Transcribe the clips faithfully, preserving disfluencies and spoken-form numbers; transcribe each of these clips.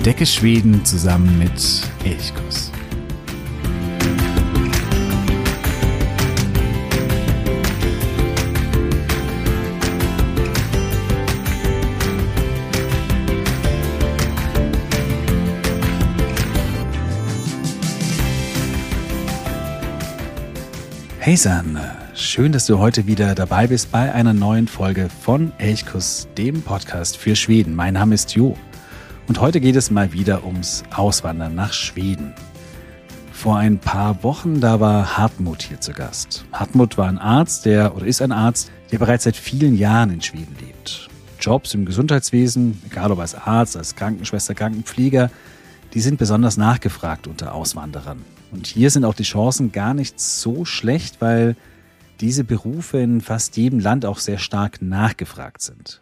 Entdecke Schweden zusammen mit Elchkuss. Hey San, schön, dass du heute wieder dabei bist bei einer neuen Folge von Elchkuss, dem Podcast für Schweden. Mein Name ist Jo und heute geht es mal wieder ums Auswandern nach Schweden. Vor ein paar Wochen, da war Hartmut hier zu Gast. Hartmut war ein Arzt, der oder ist ein Arzt, der bereits seit vielen Jahren in Schweden lebt. Jobs im Gesundheitswesen, egal ob als Arzt, als Krankenschwester, Krankenpfleger, die sind besonders nachgefragt unter Auswanderern. Und hier sind auch die Chancen gar nicht so schlecht, weil diese Berufe in fast jedem Land auch sehr stark nachgefragt sind.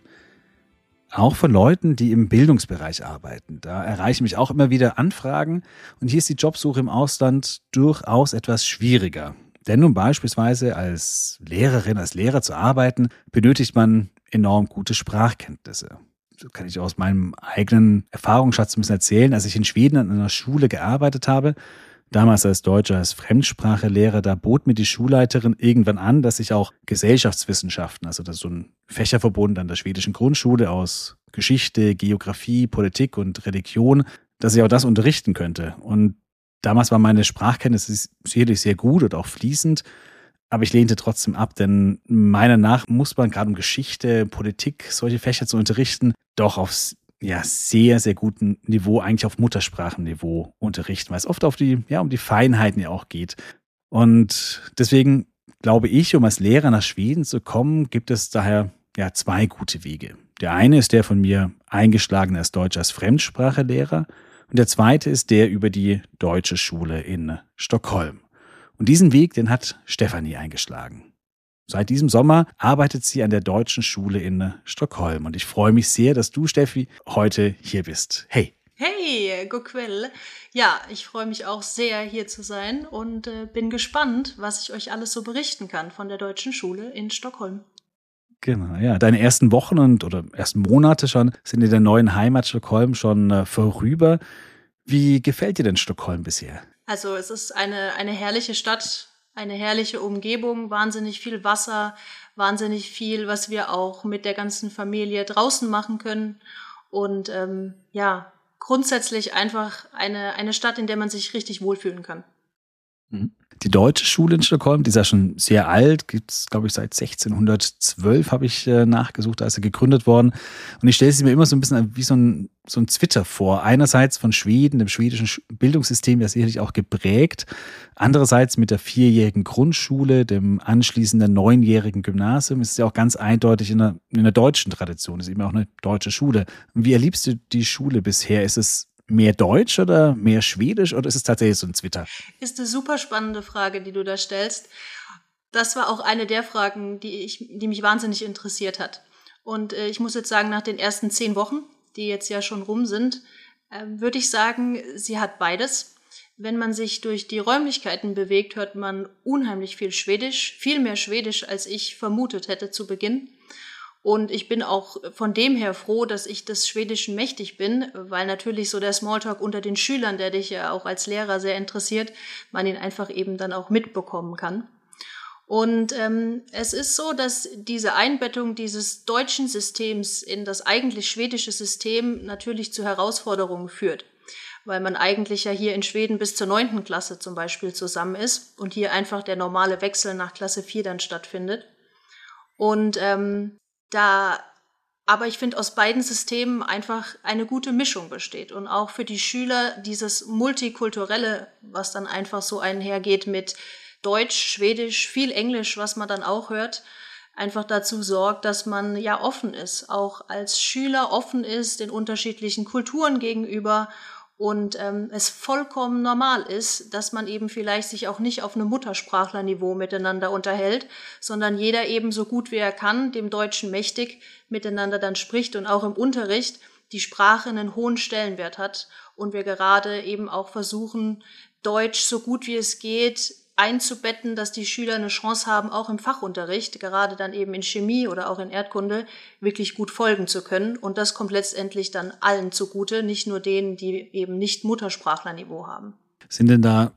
Auch von Leuten, die im Bildungsbereich arbeiten. Da erreichen mich auch immer wieder Anfragen. Und hier ist die Jobsuche im Ausland durchaus etwas schwieriger. Denn um beispielsweise als Lehrerin, als Lehrer zu arbeiten, benötigt man enorm gute Sprachkenntnisse. So kann ich aus meinem eigenen Erfahrungsschatz ein bisschen erzählen. Als ich in Schweden an einer Schule gearbeitet habe, damals als Deutscher, als Fremdsprachelehrer, da bot mir die Schulleiterin irgendwann an, dass ich auch Gesellschaftswissenschaften, also das ist so ein Fächerverbund an der schwedischen Grundschule aus Geschichte, Geografie, Politik und Religion, dass ich auch das unterrichten könnte. Und damals war meine Sprachkenntnis sicherlich sehr gut und auch fließend, aber ich lehnte trotzdem ab, denn meiner nach muss man gerade um Geschichte, Politik, solche Fächer zu unterrichten, doch aufs ja, sehr, sehr guten Niveau, eigentlich auf Muttersprachenniveau unterrichten, weil es oft auf die, ja, um die Feinheiten ja auch geht. Und deswegen glaube ich, um als Lehrer nach Schweden zu kommen, gibt es daher ja zwei gute Wege. Der eine ist der von mir eingeschlagene als Deutsch als Fremdsprachelehrer und der zweite ist der über die deutsche Schule in Stockholm. Und diesen Weg, den hat Stefanie eingeschlagen. Seit diesem Sommer arbeitet sie an der deutschen Schule in Stockholm. Und ich freue mich sehr, dass du, Steffi, heute hier bist. Hey. Hey, god kväll. Ja, ich freue mich auch sehr, hier zu sein und äh, bin gespannt, was ich euch alles so berichten kann von der deutschen Schule in Stockholm. Genau, ja. Deine ersten Wochen und oder ersten Monate schon sind in der neuen Heimat Stockholm schon äh, vorüber. Wie gefällt dir denn Stockholm bisher? Also es ist eine, eine herrliche Stadt. Eine herrliche Umgebung, wahnsinnig viel Wasser, wahnsinnig viel, was wir auch mit der ganzen Familie draußen machen können. Und ähm, ja, grundsätzlich einfach eine, eine Stadt, in der man sich richtig wohlfühlen kann. Die deutsche Schule in Stockholm, die ist ja schon sehr alt, gibt es, glaube ich, seit sechzehnhundertzwölf, habe ich äh, nachgesucht, da ist sie gegründet worden. Und ich stelle sie mir immer so ein bisschen wie so ein, so ein Twitter vor. Einerseits von Schweden, dem schwedischen Bildungssystem, ja sicherlich auch geprägt. Andererseits mit der vierjährigen Grundschule, dem anschließenden neunjährigen Gymnasium, ist es ja auch ganz eindeutig in der, in der deutschen Tradition, ist eben auch eine deutsche Schule. Wie erlebst du die Schule bisher? Ist es mehr Deutsch oder mehr Schwedisch oder ist es tatsächlich so ein Twitter? Ist eine super spannende Frage, die du da stellst. Das war auch eine der Fragen, die, ich, die mich wahnsinnig interessiert hat. Und äh, ich muss jetzt sagen, nach den ersten zehn Wochen, die jetzt ja schon rum sind, äh, würde ich sagen, sie hat beides. Wenn man sich durch die Räumlichkeiten bewegt, hört man unheimlich viel Schwedisch, viel mehr Schwedisch, als ich vermutet hätte zu Beginn. Und ich bin auch von dem her froh, dass ich des Schwedischen mächtig bin, weil natürlich so der Smalltalk unter den Schülern, der dich ja auch als Lehrer sehr interessiert, man ihn einfach eben dann auch mitbekommen kann. Und ähm, es ist so, dass diese Einbettung dieses deutschen Systems in das eigentlich schwedische System natürlich zu Herausforderungen führt, weil man eigentlich ja hier in Schweden bis zur neunten Klasse zum Beispiel zusammen ist und hier einfach der normale Wechsel nach Klasse vier dann stattfindet. Und ähm, Da, aber ich finde, aus beiden Systemen einfach eine gute Mischung besteht und auch für die Schüler dieses Multikulturelle, was dann einfach so einhergeht mit Deutsch, Schwedisch, viel Englisch, was man dann auch hört, einfach dazu sorgt, dass man ja offen ist, auch als Schüler offen ist den unterschiedlichen Kulturen gegenüber und ähm, es vollkommen normal ist, dass man eben vielleicht sich auch nicht auf einem Muttersprachlerniveau miteinander unterhält, sondern jeder eben so gut wie er kann, dem Deutschen mächtig, miteinander dann spricht und auch im Unterricht die Sprache einen hohen Stellenwert hat und wir gerade eben auch versuchen, Deutsch so gut wie es geht einzubetten, dass die Schüler eine Chance haben, auch im Fachunterricht, gerade dann eben in Chemie oder auch in Erdkunde, wirklich gut folgen zu können. Und das kommt letztendlich dann allen zugute, nicht nur denen, die eben nicht Muttersprachlerniveau haben. Sind denn da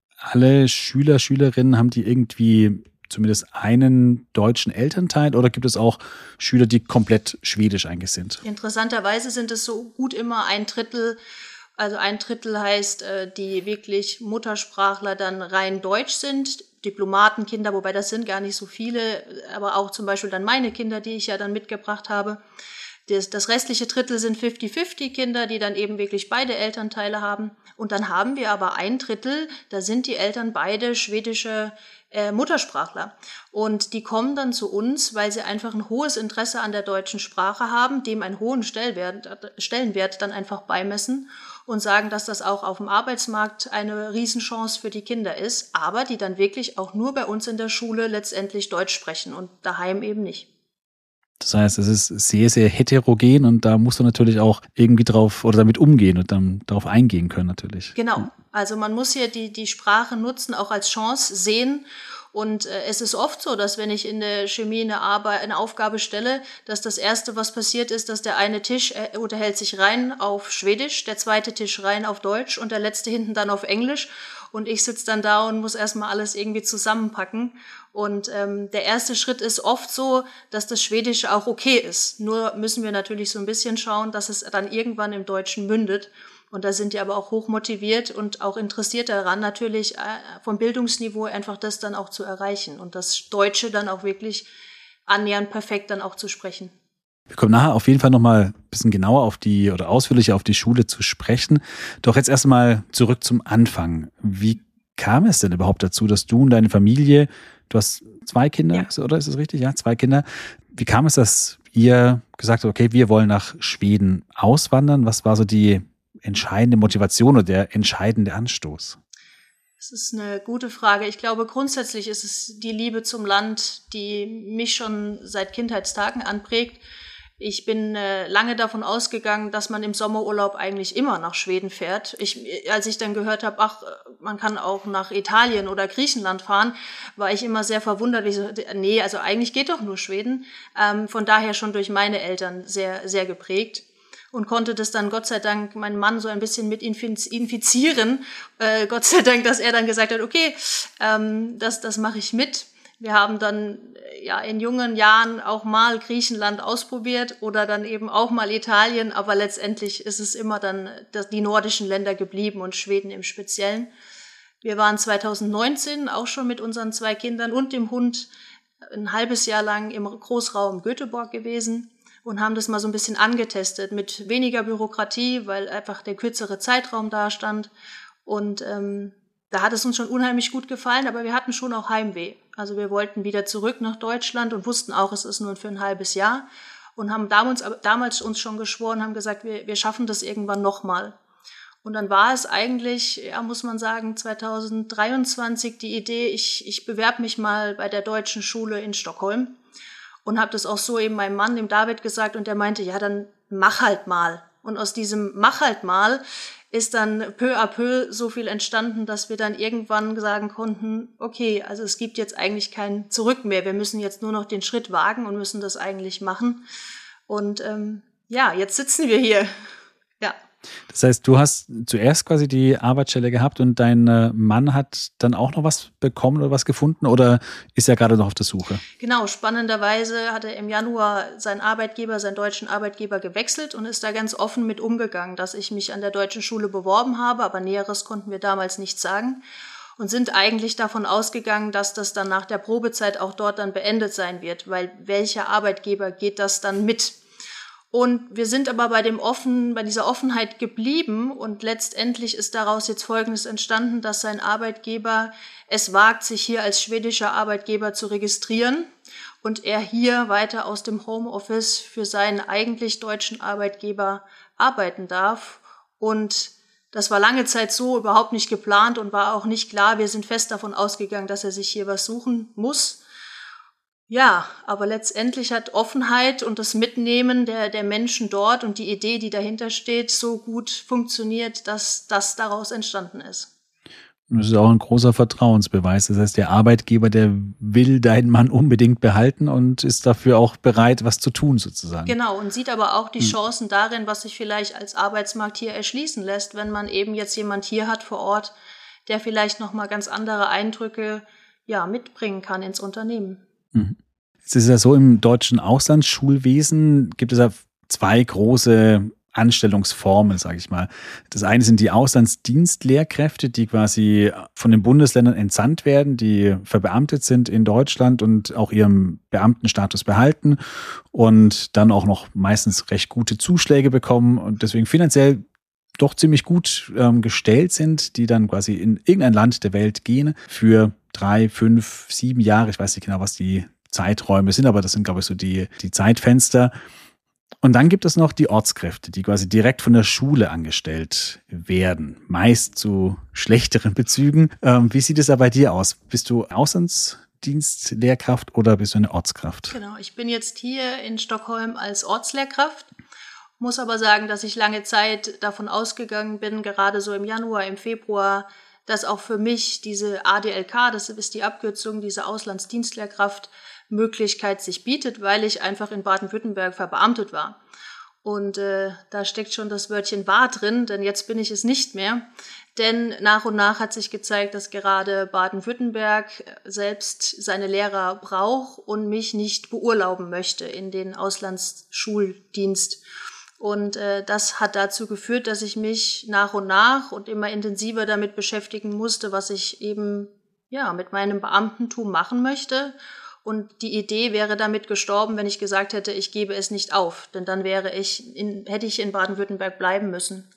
alle Schüler, Schülerinnen, haben die irgendwie zumindest einen deutschen Elternteil oder gibt es auch Schüler, die komplett schwedisch eigentlich sind? Interessanterweise sind es so gut immer ein Drittel. Also ein Drittel heißt, die wirklich Muttersprachler dann rein deutsch sind, Diplomatenkinder, wobei das sind gar nicht so viele, aber auch zum Beispiel dann meine Kinder, die ich ja dann mitgebracht habe. Das, das restliche Drittel sind fünfzig fünfzig Kinder, die dann eben wirklich beide Elternteile haben. Und dann haben wir aber ein Drittel, da sind die Eltern beide schwedische äh, Muttersprachler. Und die kommen dann zu uns, weil sie einfach ein hohes Interesse an der deutschen Sprache haben, dem einen hohen Stellwert, Stellenwert dann einfach beimessen und sagen, dass das auch auf dem Arbeitsmarkt eine Riesenchance für die Kinder ist, aber die dann wirklich auch nur bei uns in der Schule letztendlich Deutsch sprechen und daheim eben nicht. Das heißt, es ist sehr, sehr heterogen und da musst du natürlich auch irgendwie drauf oder damit umgehen und dann darauf eingehen können natürlich. Genau, also man muss hier die, die Sprache nutzen, auch als Chance sehen. Und äh, es ist oft so, dass wenn ich in der Chemie eine, Arbeit, eine Aufgabe stelle, dass das Erste, was passiert ist, dass der eine Tisch äh, unterhält sich rein auf Schwedisch, der zweite Tisch rein auf Deutsch und der letzte hinten dann auf Englisch. Und ich sitze dann da und muss erstmal alles irgendwie zusammenpacken. Und ähm, der erste Schritt ist oft so, dass das Schwedische auch okay ist. Nur müssen wir natürlich so ein bisschen schauen, dass es dann irgendwann im Deutschen mündet. Und da sind die aber auch hochmotiviert und auch interessiert daran, natürlich äh, vom Bildungsniveau einfach das dann auch zu erreichen und das Deutsche dann auch wirklich annähernd perfekt dann auch zu sprechen. Wir kommen nachher auf jeden Fall nochmal ein bisschen genauer auf die oder ausführlicher auf die Schule zu sprechen. Doch jetzt erstmal zurück zum Anfang. Wie kam es denn überhaupt dazu, dass du und deine Familie, du hast zwei Kinder, ja. Oder ist es richtig? Ja, zwei Kinder. Wie kam es, dass ihr gesagt habt, okay, wir wollen nach Schweden auswandern? Was war so die entscheidende Motivation oder der entscheidende Anstoß? Das ist eine gute Frage. Ich glaube, grundsätzlich ist es die Liebe zum Land, die mich schon seit Kindheitstagen anprägt. Ich bin äh, lange davon ausgegangen, dass man im Sommerurlaub eigentlich immer nach Schweden fährt. Ich, als ich dann gehört habe, ach, man kann auch nach Italien oder Griechenland fahren, war ich immer sehr verwundert. Ich so, nee, also eigentlich geht doch nur Schweden. Ähm, von daher schon durch meine Eltern sehr, sehr geprägt. Und konnte das dann Gott sei Dank meinen Mann so ein bisschen mit infizieren. Äh, Gott sei Dank, dass er dann gesagt hat, okay, ähm, das, das mache ich mit. Wir haben dann ja in jungen Jahren auch mal Griechenland ausprobiert oder dann eben auch mal Italien, aber letztendlich ist es immer dann das, die nordischen Länder geblieben und Schweden im Speziellen. Wir waren zwanzig neunzehn auch schon mit unseren zwei Kindern und dem Hund ein halbes Jahr lang im Großraum Göteborg gewesen und haben das mal so ein bisschen angetestet mit weniger Bürokratie, weil einfach der kürzere Zeitraum da stand. Und ähm, da hat es uns schon unheimlich gut gefallen, aber wir hatten schon auch Heimweh. Also wir wollten wieder zurück nach Deutschland und wussten auch, es ist nur für ein halbes Jahr. Und haben damals, damals uns schon geschworen, haben gesagt, wir, wir schaffen das irgendwann nochmal. Und dann war es eigentlich, ja, muss man sagen, zwanzig dreiundzwanzig die Idee, ich, ich bewerbe mich mal bei der deutschen Schule in Stockholm. Und habe das auch so eben meinem Mann, dem David, gesagt und der meinte, ja, dann mach halt mal. Und aus diesem mach halt mal ist dann peu à peu so viel entstanden, dass wir dann irgendwann sagen konnten, okay, also es gibt jetzt eigentlich kein Zurück mehr. Wir müssen jetzt nur noch den Schritt wagen und müssen das eigentlich machen. Und ähm, ja, jetzt sitzen wir hier. Ja. Das heißt, du hast zuerst quasi die Arbeitsstelle gehabt und dein Mann hat dann auch noch was bekommen oder was gefunden oder ist er gerade noch auf der Suche? Genau, spannenderweise hat er im Januar seinen Arbeitgeber, seinen deutschen Arbeitgeber gewechselt und ist da ganz offen mit umgegangen, dass ich mich an der deutschen Schule beworben habe, aber Näheres konnten wir damals nicht sagen und sind eigentlich davon ausgegangen, dass das dann nach der Probezeit auch dort dann beendet sein wird, weil welcher Arbeitgeber geht das dann mit? Und wir sind aber bei dem offen, bei dieser Offenheit geblieben und letztendlich ist daraus jetzt Folgendes entstanden, dass sein Arbeitgeber es wagt, sich hier als schwedischer Arbeitgeber zu registrieren und er hier weiter aus dem Homeoffice für seinen eigentlich deutschen Arbeitgeber arbeiten darf. Und das war lange Zeit so überhaupt nicht geplant und war auch nicht klar. Wir sind fest davon ausgegangen, dass er sich hier was suchen muss. Ja, aber letztendlich hat Offenheit und das Mitnehmen der, der Menschen dort und die Idee, die dahinter steht, so gut funktioniert, dass das daraus entstanden ist. Das ist auch ein großer Vertrauensbeweis. Das heißt, der Arbeitgeber, der will deinen Mann unbedingt behalten und ist dafür auch bereit, was zu tun sozusagen. Genau, und sieht aber auch die hm. Chancen darin, was sich vielleicht als Arbeitsmarkt hier erschließen lässt, wenn man eben jetzt jemand hier hat vor Ort, der vielleicht nochmal ganz andere Eindrücke ja, mitbringen kann ins Unternehmen. Mhm. Es ist ja so, im deutschen Auslandsschulwesen gibt es ja zwei große Anstellungsformen, sage ich mal. Das eine sind die Auslandsdienstlehrkräfte, die quasi von den Bundesländern entsandt werden, die verbeamtet sind in Deutschland und auch ihren Beamtenstatus behalten und dann auch noch meistens recht gute Zuschläge bekommen und deswegen finanziell doch ziemlich gut ähm, gestellt sind, die dann quasi in irgendein Land der Welt gehen für drei, fünf, sieben Jahre. Ich weiß nicht genau, was die Zeiträume sind, aber das sind, glaube ich, so die, die Zeitfenster. Und dann gibt es noch die Ortskräfte, die quasi direkt von der Schule angestellt werden, meist zu schlechteren Bezügen. Ähm, wie sieht es da bei dir aus? Bist du Auslandsdienstlehrkraft oder bist du eine Ortskraft? Genau, ich bin jetzt hier in Stockholm als Ortslehrkraft, muss aber sagen, dass ich lange Zeit davon ausgegangen bin, gerade so im Januar, im Februar, dass auch für mich diese A D L K, das ist die Abkürzung, diese Auslandsdienstlehrkraft, Möglichkeit sich bietet, weil ich einfach in Baden-Württemberg verbeamtet war. Und äh, da steckt schon das Wörtchen war drin, denn jetzt bin ich es nicht mehr. Denn nach und nach hat sich gezeigt, dass gerade Baden-Württemberg selbst seine Lehrer braucht und mich nicht beurlauben möchte in den Auslandsschuldienst. Und äh, das hat dazu geführt, dass ich mich nach und nach und immer intensiver damit beschäftigen musste, was ich eben ja mit meinem Beamtentum machen möchte. Und die Idee wäre damit gestorben, wenn ich gesagt hätte, ich gebe es nicht auf. Denn dann wäre ich in, hätte ich in Baden-Württemberg bleiben müssen.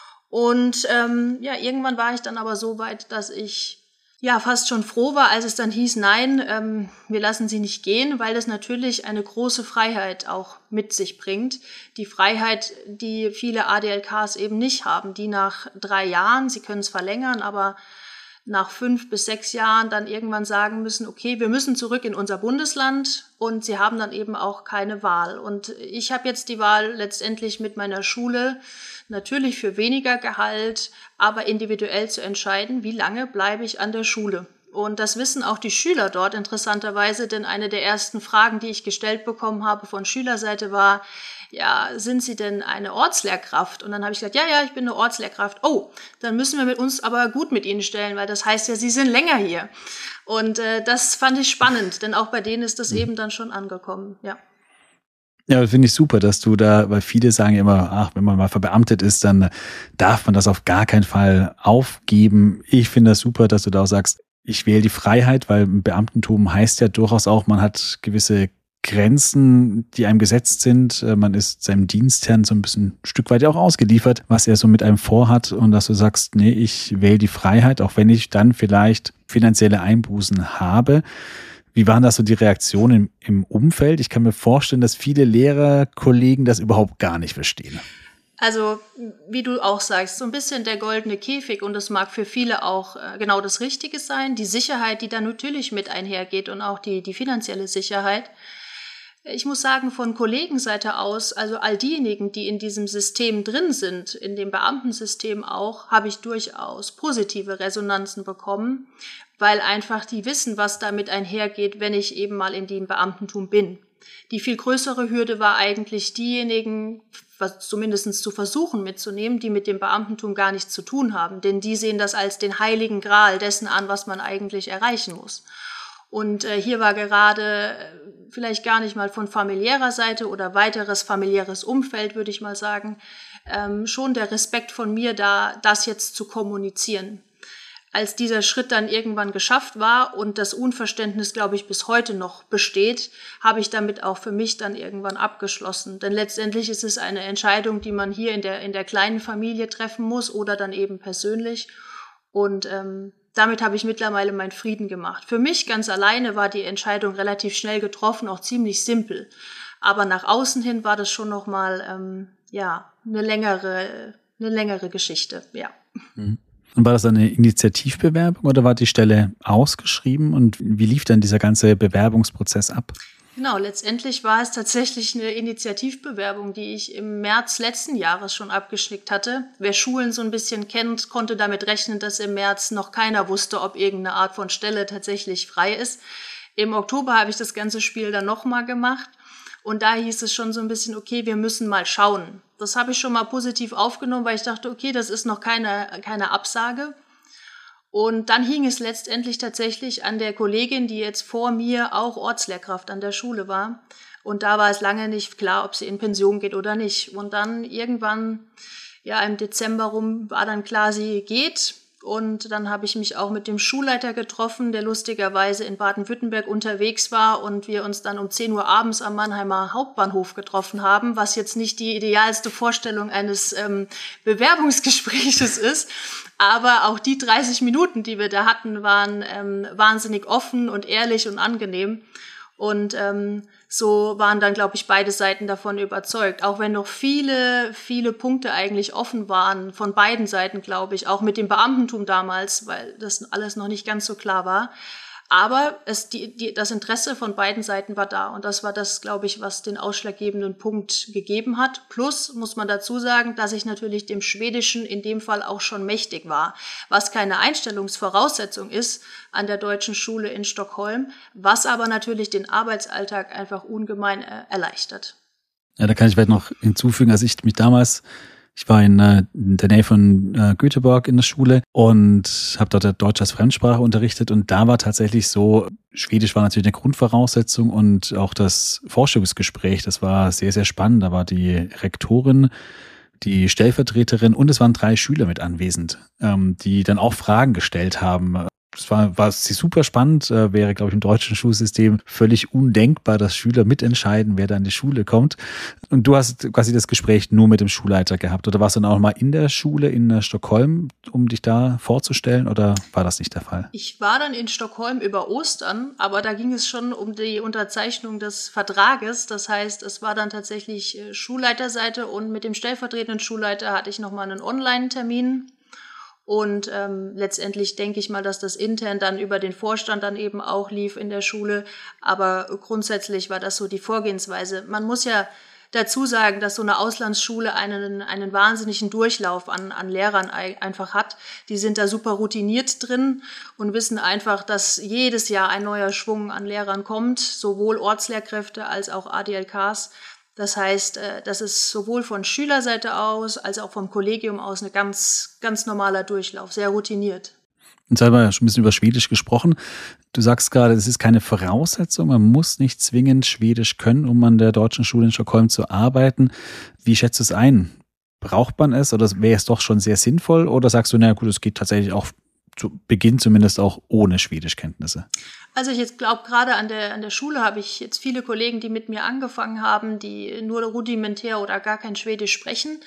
Und ähm, ja, irgendwann war ich dann aber so weit, dass ich ja fast schon froh war, als es dann hieß, nein, ähm, wir lassen Sie nicht gehen, weil das natürlich eine große Freiheit auch mit sich bringt. Die Freiheit, die viele A D L Ks eben nicht haben, die nach drei Jahren, sie können es verlängern, aber nach fünf bis sechs Jahren dann irgendwann sagen müssen, okay, wir müssen zurück in unser Bundesland und sie haben dann eben auch keine Wahl. Und ich habe jetzt die Wahl letztendlich mit meiner Schule, natürlich für weniger Gehalt, aber individuell zu entscheiden, wie lange bleibe ich an der Schule. Und das wissen auch die Schüler dort interessanterweise, denn eine der ersten Fragen, die ich gestellt bekommen habe von Schülerseite war, ja, sind Sie denn eine Ortslehrkraft? Und dann habe ich gesagt, ja, ja, ich bin eine Ortslehrkraft. Oh, dann müssen wir mit uns aber gut mit Ihnen stellen, weil das heißt ja, Sie sind länger hier. Und äh, das fand ich spannend, denn auch bei denen ist das eben dann schon angekommen, ja. Ja, finde ich super, dass du da, weil viele sagen immer, ach, wenn man mal verbeamtet ist, dann darf man das auf gar keinen Fall aufgeben. Ich finde das super, dass du da auch sagst, ich wähle die Freiheit, weil Beamtentum heißt ja durchaus auch, man hat gewisse Grenzen, die einem gesetzt sind. Man ist seinem Dienstherrn so ein bisschen ein Stück weit auch ausgeliefert, was er so mit einem vorhat. Und dass du sagst, nee, ich wähle die Freiheit, auch wenn ich dann vielleicht finanzielle Einbußen habe. Wie waren das so die Reaktionen im Umfeld? Ich kann mir vorstellen, dass viele Lehrerkollegen das überhaupt gar nicht verstehen. Also, wie du auch sagst, so ein bisschen der goldene Käfig und das mag für viele auch äh, genau das Richtige sein. Die Sicherheit, die da natürlich mit einhergeht und auch die, die finanzielle Sicherheit. Ich muss sagen, von Kollegenseite aus, also all diejenigen, die in diesem System drin sind, in dem Beamtensystem auch, habe ich durchaus positive Resonanzen bekommen, weil einfach die wissen, was damit einhergeht, wenn ich eben mal in dem Beamtentum bin. Die viel größere Hürde war eigentlich diejenigen, was zumindest zu versuchen mitzunehmen, die mit dem Beamtentum gar nichts zu tun haben. Denn die sehen das als den heiligen Gral dessen an, was man eigentlich erreichen muss. Und äh, hier war gerade äh, vielleicht gar nicht mal von familiärer Seite oder weiteres familiäres Umfeld, würde ich mal sagen, ähm, schon der Respekt von mir da, das jetzt zu kommunizieren. Als dieser Schritt dann irgendwann geschafft war und das Unverständnis, glaube ich, bis heute noch besteht, habe ich damit auch für mich dann irgendwann abgeschlossen. Denn letztendlich ist es eine Entscheidung, die man hier in der, in der kleinen Familie treffen muss oder dann eben persönlich. Und ähm, damit habe ich mittlerweile meinen Frieden gemacht. Für mich ganz alleine war die Entscheidung relativ schnell getroffen, auch ziemlich simpel. Aber nach außen hin war das schon nochmal ähm, ja, eine längere, eine längere Geschichte, ja. Mhm. Und war das eine Initiativbewerbung oder war die Stelle ausgeschrieben? Und wie lief dann dieser ganze Bewerbungsprozess ab? Genau, letztendlich war es tatsächlich eine Initiativbewerbung, die ich im März letzten Jahres schon abgeschickt hatte. Wer Schulen so ein bisschen kennt, konnte damit rechnen, dass im März noch keiner wusste, ob irgendeine Art von Stelle tatsächlich frei ist. Im Oktober habe ich das ganze Spiel dann nochmal gemacht und da hieß es schon so ein bisschen, okay, wir müssen mal schauen. Das habe ich schon mal positiv aufgenommen, weil ich dachte, okay, das ist noch keine, keine Absage. Und dann hing es letztendlich tatsächlich an der Kollegin, die jetzt vor mir auch Ortslehrkraft an der Schule war. Und da war es lange nicht klar, ob sie in Pension geht oder nicht. Und dann irgendwann, ja, im Dezember rum war dann klar, sie geht. Und dann habe ich mich auch mit dem Schulleiter getroffen, der lustigerweise in Baden-Württemberg unterwegs war und wir uns dann um zehn Uhr abends am Mannheimer Hauptbahnhof getroffen haben, was jetzt nicht die idealste Vorstellung eines ähm, Bewerbungsgespräches ist. Aber auch die dreißig Minuten, die wir da hatten, waren ähm, wahnsinnig offen und ehrlich und angenehm. Und ähm, so waren dann, glaube ich, beide Seiten davon überzeugt. Auch wenn noch viele, viele Punkte eigentlich offen waren, von beiden Seiten, glaube ich, auch mit dem Beamtentum damals, weil das alles noch nicht ganz so klar war. Aber es, die, die, das Interesse von beiden Seiten war da. Und das war das, glaube ich, was den ausschlaggebenden Punkt gegeben hat. Plus muss man dazu sagen, dass ich natürlich dem Schwedischen in dem Fall auch schon mächtig war. Was keine Einstellungsvoraussetzung ist an der deutschen Schule in Stockholm, was aber natürlich den Arbeitsalltag einfach ungemein äh, erleichtert. Ja, da kann ich vielleicht noch hinzufügen, als ich mich damals Ich war in, äh, in der Nähe von äh, Göteborg in der Schule und habe dort Deutsch als Fremdsprache unterrichtet und da war tatsächlich so, Schwedisch war natürlich eine Grundvoraussetzung und auch das Vorstellungsgespräch, das war sehr, sehr spannend. Da war die Rektorin, die Stellvertreterin und es waren drei Schüler mit anwesend, ähm, die dann auch Fragen gestellt haben. Das war, war super spannend, äh, wäre, glaube ich, im deutschen Schulsystem völlig undenkbar, dass Schüler mitentscheiden, wer da in die Schule kommt. Und du hast quasi das Gespräch nur mit dem Schulleiter gehabt oder warst du dann auch mal in der Schule in Stockholm, um dich da vorzustellen oder war das nicht der Fall? Ich war dann in Stockholm über Ostern, aber da ging es schon um die Unterzeichnung des Vertrages. Das heißt, es war dann tatsächlich Schulleiterseite und mit dem stellvertretenden Schulleiter hatte ich nochmal einen Online-Termin. Und ähm, letztendlich denke ich mal, dass das intern dann über den Vorstand dann eben auch lief in der Schule. Aber grundsätzlich war das so die Vorgehensweise. Man muss ja dazu sagen, dass so eine Auslandsschule einen, einen wahnsinnigen Durchlauf an, an Lehrern einfach hat. Die sind da super routiniert drin und wissen einfach, dass jedes Jahr ein neuer Schwung an Lehrern kommt, sowohl Ortslehrkräfte als auch A D L Ks. Das heißt, das ist sowohl von Schülerseite aus als auch vom Kollegium aus ein ganz, ganz normaler Durchlauf, sehr routiniert. Jetzt haben wir ja schon ein bisschen über Schwedisch gesprochen. Du sagst gerade, es ist keine Voraussetzung, man muss nicht zwingend Schwedisch können, um an der deutschen Schule in Stockholm zu arbeiten. Wie schätzt du es ein? Braucht man es oder wäre es doch schon sehr sinnvoll? Oder sagst du, na gut, es geht tatsächlich auch zu Beginn zumindest auch ohne Schwedischkenntnisse? Also ich jetzt glaube, gerade an der, an der Schule habe ich jetzt viele Kollegen, die mit mir angefangen haben, die nur rudimentär oder gar kein Schwedisch sprechen.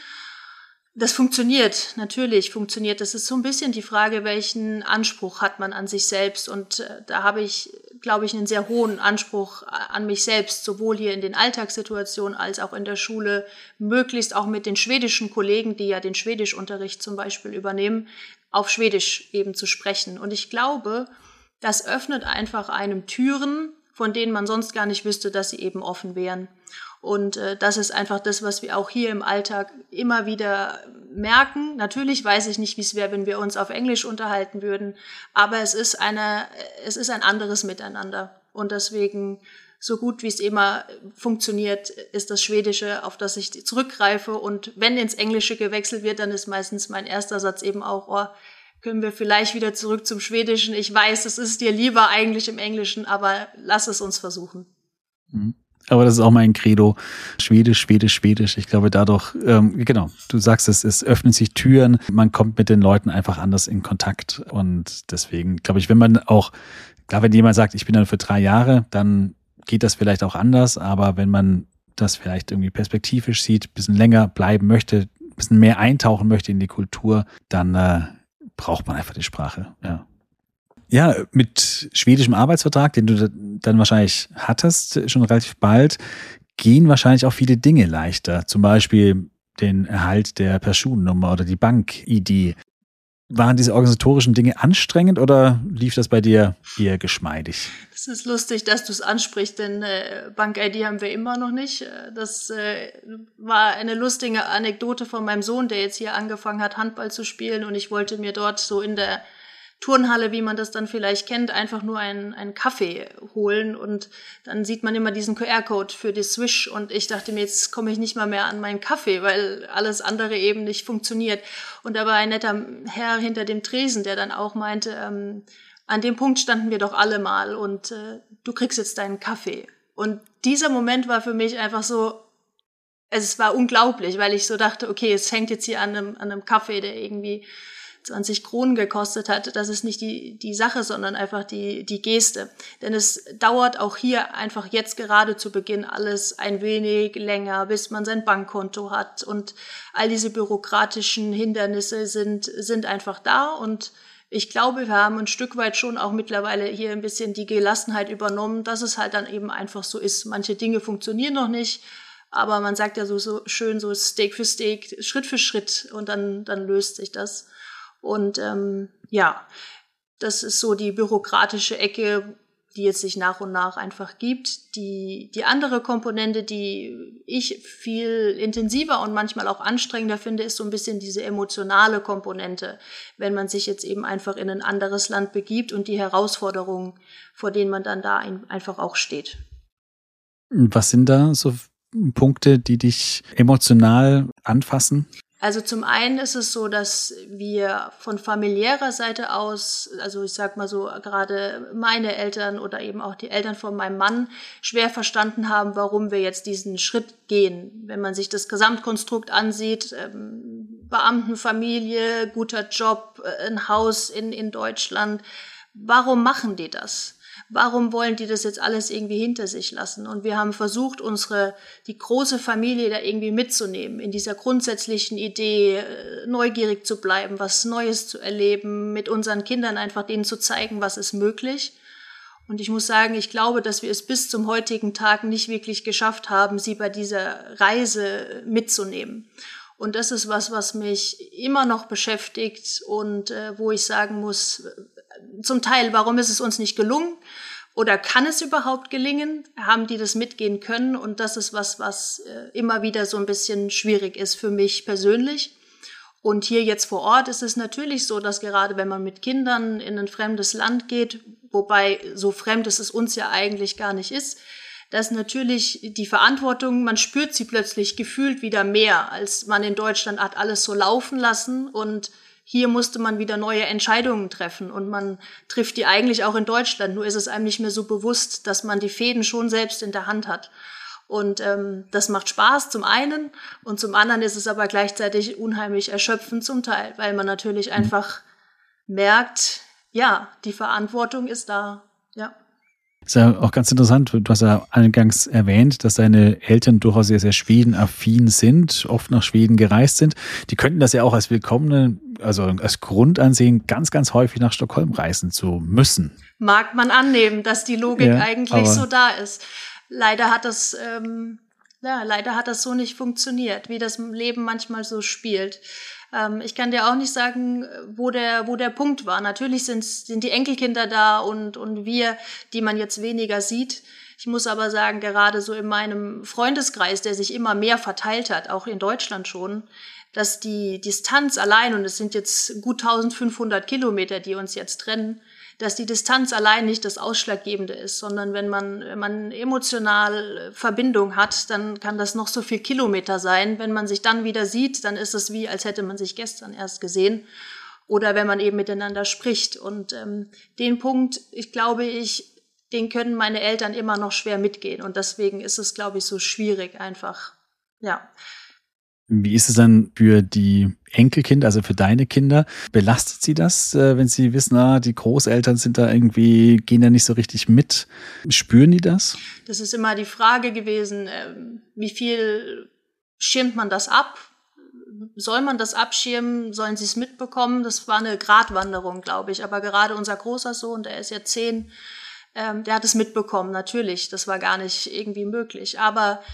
Das funktioniert, natürlich funktioniert. Das ist so ein bisschen die Frage, welchen Anspruch hat man an sich selbst. Und äh, da habe ich, glaube ich, einen sehr hohen Anspruch an mich selbst, sowohl hier in den Alltagssituationen als auch in der Schule, möglichst auch mit den schwedischen Kollegen, die ja den Schwedischunterricht zum Beispiel übernehmen, auf Schwedisch eben zu sprechen. Und ich glaube, das öffnet einfach einem Türen, von denen man sonst gar nicht wüsste, dass sie eben offen wären. Und äh, das ist einfach das, was wir auch hier im Alltag immer wieder merken. Natürlich weiß ich nicht, wie es wäre, wenn wir uns auf Englisch unterhalten würden, aber es ist eine, es ist ein anderes Miteinander. Und deswegen, so gut wie es immer funktioniert, ist das Schwedische, auf das ich zurückgreife. Und wenn ins Englische gewechselt wird, dann ist meistens mein erster Satz eben auch, oh, können wir vielleicht wieder zurück zum Schwedischen. Ich weiß, es ist dir lieber eigentlich im Englischen, aber lass es uns versuchen. Mhm. Aber das ist auch mein Credo. Schwedisch, Schwedisch, Schwedisch. Ich glaube dadurch, ähm, genau, du sagst es, es öffnen sich Türen. Man kommt mit den Leuten einfach anders in Kontakt. Und deswegen glaube ich, wenn man auch, klar, wenn jemand sagt, ich bin dann für drei Jahre, dann geht das vielleicht auch anders. Aber wenn man das vielleicht irgendwie perspektivisch sieht, ein bisschen länger bleiben möchte, ein bisschen mehr eintauchen möchte in die Kultur, dann äh, braucht man einfach die Sprache, ja. Ja, mit schwedischem Arbeitsvertrag, den du dann wahrscheinlich hattest, schon relativ bald, gehen wahrscheinlich auch viele Dinge leichter. Zum Beispiel den Erhalt der Personennummer oder die Bank-I D. Waren diese organisatorischen Dinge anstrengend oder lief das bei dir eher geschmeidig? Das ist lustig, dass du es ansprichst, denn äh, Bank-I D haben wir immer noch nicht. Das äh, war eine lustige Anekdote von meinem Sohn, der jetzt hier angefangen hat, Handball zu spielen, und ich wollte mir dort so in der Turnhalle, wie man das dann vielleicht kennt, einfach nur einen, einen Kaffee holen, und dann sieht man immer diesen Q R-Code für die Swish, und ich dachte mir, jetzt komme ich nicht mal mehr an meinen Kaffee, weil alles andere eben nicht funktioniert. Und da war ein netter Herr hinter dem Tresen, der dann auch meinte, ähm, an dem Punkt standen wir doch alle mal, und äh, du kriegst jetzt deinen Kaffee. Und dieser Moment war für mich einfach so, es war unglaublich, weil ich so dachte, okay, es hängt jetzt hier an einem, an einem Kaffee, der irgendwie zwanzig Kronen gekostet hat. Das ist nicht die, die Sache, sondern einfach die, die Geste. Denn es dauert auch hier einfach jetzt gerade zu Beginn alles ein wenig länger, bis man sein Bankkonto hat, und all diese bürokratischen Hindernisse sind, sind einfach da, und ich glaube, wir haben ein Stück weit schon auch mittlerweile hier ein bisschen die Gelassenheit übernommen, dass es halt dann eben einfach so ist. Manche Dinge funktionieren noch nicht, aber man sagt ja so, so schön so Steak für Steak, Schritt für Schritt, und dann, dann löst sich das. Und ähm, ja, das ist so die bürokratische Ecke, die es sich nach und nach einfach gibt. Die, die andere Komponente, die ich viel intensiver und manchmal auch anstrengender finde, ist so ein bisschen diese emotionale Komponente, wenn man sich jetzt eben einfach in ein anderes Land begibt und die Herausforderungen, vor denen man dann da ein, einfach auch steht. Was sind da so Punkte, die dich emotional anfassen? Also zum einen ist es so, dass wir von familiärer Seite aus, also ich sag mal so, gerade meine Eltern oder eben auch die Eltern von meinem Mann schwer verstanden haben, warum wir jetzt diesen Schritt gehen. Wenn man sich das Gesamtkonstrukt ansieht, ähm, Beamtenfamilie, guter Job, ein Haus in, in Deutschland, warum machen die das? Warum wollen die das jetzt alles irgendwie hinter sich lassen? Und wir haben versucht, unsere, die große Familie da irgendwie mitzunehmen, in dieser grundsätzlichen Idee, neugierig zu bleiben, was Neues zu erleben, mit unseren Kindern einfach denen zu zeigen, was ist möglich. Und ich muss sagen, ich glaube, dass wir es bis zum heutigen Tag nicht wirklich geschafft haben, sie bei dieser Reise mitzunehmen. Und das ist was, was mich immer noch beschäftigt und äh, wo ich sagen muss, zum Teil, warum ist es uns nicht gelungen? Oder kann es überhaupt gelingen? Haben die das mitgehen können? Und das ist was, was äh, immer wieder so ein bisschen schwierig ist für mich persönlich. Und hier jetzt vor Ort ist es natürlich so, dass gerade wenn man mit Kindern in ein fremdes Land geht, wobei so fremd es es uns ja eigentlich gar nicht ist, dass natürlich die Verantwortung, man spürt sie plötzlich gefühlt wieder mehr, als man in Deutschland hat alles so laufen lassen, und hier musste man wieder neue Entscheidungen treffen, und man trifft die eigentlich auch in Deutschland, nur ist es einem nicht mehr so bewusst, dass man die Fäden schon selbst in der Hand hat. Und ähm, das macht Spaß zum einen, und zum anderen ist es aber gleichzeitig unheimlich erschöpfend zum Teil, weil man natürlich einfach merkt, ja, die Verantwortung ist da, ja. Ist ja auch ganz interessant, du hast ja eingangs erwähnt, dass deine Eltern durchaus sehr, sehr schwedenaffin sind, oft nach Schweden gereist sind. Die könnten das ja auch als willkommene, also als Grund ansehen, ganz, ganz häufig nach Stockholm reisen zu müssen. Mag man annehmen, dass die Logik ja, eigentlich so da ist. Leider hat das, ähm, ja, leider hat das so nicht funktioniert, wie das Leben manchmal so spielt. Ähm, ich kann dir auch nicht sagen, wo der, wo der Punkt war. Natürlich sind, sind die Enkelkinder da und, und wir, die man jetzt weniger sieht. Ich muss aber sagen, gerade so in meinem Freundeskreis, der sich immer mehr verteilt hat, auch in Deutschland schon, dass die Distanz allein, und es sind jetzt gut eintausendfünfhundert Kilometer, die uns jetzt trennen, dass die Distanz allein nicht das Ausschlaggebende ist, sondern wenn man, wenn man emotional Verbindung hat, dann kann das noch so viel Kilometer sein. Wenn man sich dann wieder sieht, dann ist es wie, als hätte man sich gestern erst gesehen. Oder wenn man eben miteinander spricht. Und ähm, den Punkt, ich glaube, ich, den können meine Eltern immer noch schwer mitgehen. Und deswegen ist es, glaube ich, so schwierig einfach, ja. Wie ist es dann für die Enkelkinder, also für deine Kinder? Belastet sie das, wenn sie wissen, ah, die Großeltern sind da irgendwie, gehen da nicht so richtig mit? Spüren die das? Das ist immer die Frage gewesen, wie viel schirmt man das ab? Soll man das abschirmen? Sollen sie es mitbekommen? Das war eine Gratwanderung, glaube ich. Aber gerade unser großer Sohn, der ist ja zehn, der hat es mitbekommen, natürlich. Das war gar nicht irgendwie möglich. Aber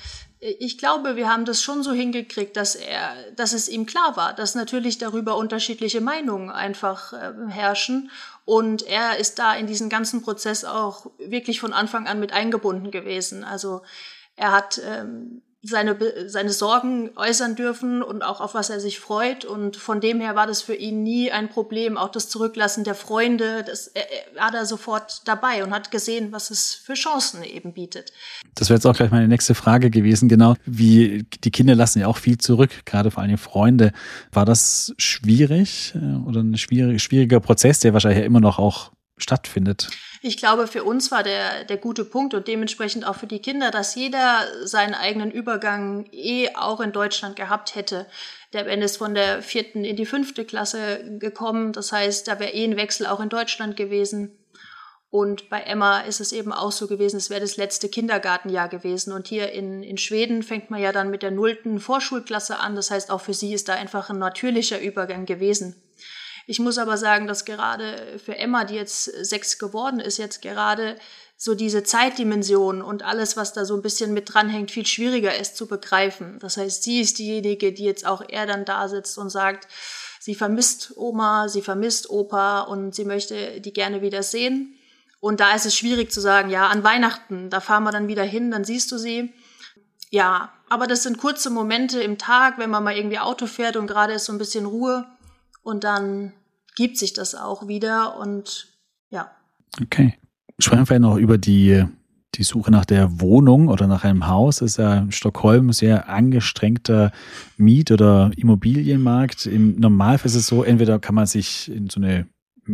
Ich glaube, wir haben das schon so hingekriegt, dass er, dass es ihm klar war, dass natürlich darüber unterschiedliche Meinungen einfach äh, herrschen. Und er ist da in diesen ganzen Prozess auch wirklich von Anfang an mit eingebunden gewesen. Also er hat ähm, seine, seine Sorgen äußern dürfen und auch auf was er sich freut. Und von dem her war das für ihn nie ein Problem. Auch das Zurücklassen der Freunde, das, er, er war da sofort dabei und hat gesehen, was es für Chancen eben bietet. Das wäre jetzt auch gleich meine nächste Frage gewesen, genau. Wie die Kinder lassen ja auch viel zurück, gerade vor allem Freunde. War das schwierig oder ein schwierig, schwieriger Prozess, der wahrscheinlich ja immer noch auch stattfindet? Ich glaube, für uns war der, der gute Punkt und dementsprechend auch für die Kinder, dass jeder seinen eigenen Übergang eh auch in Deutschland gehabt hätte. Der Ben ist von der vierten in die fünfte Klasse gekommen. Das heißt, da wäre eh ein Wechsel auch in Deutschland gewesen. Und bei Emma ist es eben auch so gewesen, es wäre das letzte Kindergartenjahr gewesen. Und hier in, in Schweden fängt man ja dann mit der nullten Vorschulklasse an. Das heißt, auch für sie ist da einfach ein natürlicher Übergang gewesen. Ich muss aber sagen, dass gerade für Emma, die jetzt sechs geworden ist, jetzt gerade so diese Zeitdimension und alles, was da so ein bisschen mit dranhängt, viel schwieriger ist zu begreifen. Das heißt, sie ist diejenige, die jetzt auch eher dann da sitzt und sagt, sie vermisst Oma, sie vermisst Opa und sie möchte die gerne wieder sehen. Und da ist es schwierig zu sagen, ja, an Weihnachten, da fahren wir dann wieder hin, dann siehst du sie. Ja, aber das sind kurze Momente im Tag, wenn man mal irgendwie Auto fährt und gerade ist so ein bisschen Ruhe. Und dann gibt sich das auch wieder und ja. Okay. Sprechen wir vielleicht noch über die, die Suche nach der Wohnung oder nach einem Haus. Das ist ja in Stockholm ein sehr angestrengter Miet- oder Immobilienmarkt. Im Normalfall ist es so, entweder kann man sich in so eine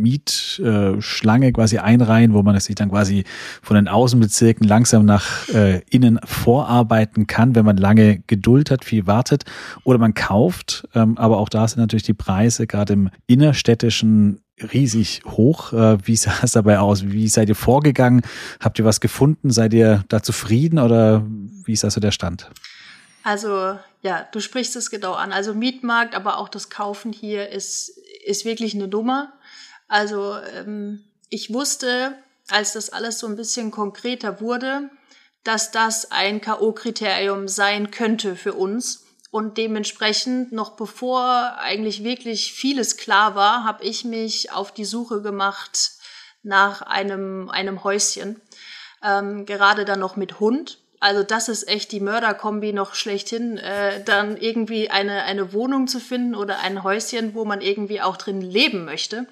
Mietschlange quasi einreihen, wo man sich dann quasi von den Außenbezirken langsam nach äh, innen vorarbeiten kann, wenn man lange Geduld hat, viel wartet. Oder man kauft, ähm, aber auch da sind natürlich die Preise gerade im innerstädtischen riesig hoch. Äh, wie sah es dabei aus? Wie seid ihr vorgegangen? Habt ihr was gefunden? Seid ihr da zufrieden oder wie ist also der Stand? Also ja, du sprichst es genau an. Also Mietmarkt, aber auch das Kaufen hier ist, ist wirklich eine Nummer. Also ähm, ich wusste, als das alles so ein bisschen konkreter wurde, dass das ein K O-Kriterium sein könnte für uns. Und dementsprechend, noch bevor eigentlich wirklich vieles klar war, habe ich mich auf die Suche gemacht nach einem, einem Häuschen. Ähm, gerade dann noch mit Hund. Also das ist echt die Mörderkombi noch schlechthin, äh, dann irgendwie eine, eine Wohnung zu finden oder ein Häuschen, wo man irgendwie auch drin leben möchte.